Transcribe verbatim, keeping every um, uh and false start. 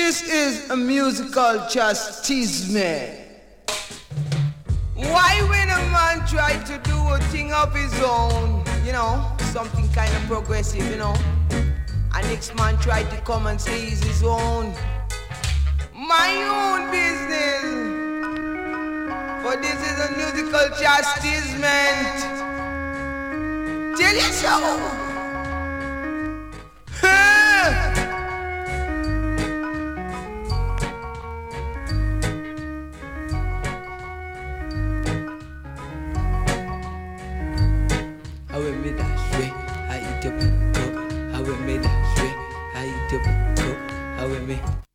This is a musical chastisement. Why when a man try to do a thing of his own, you know, something kind of progressive, you know, and next man try to come and say it's his own, my own business. But this is a musical chastisement. Tell you so. How we made that way, I eat up, go. How we made that way, I eat up, go. How we made.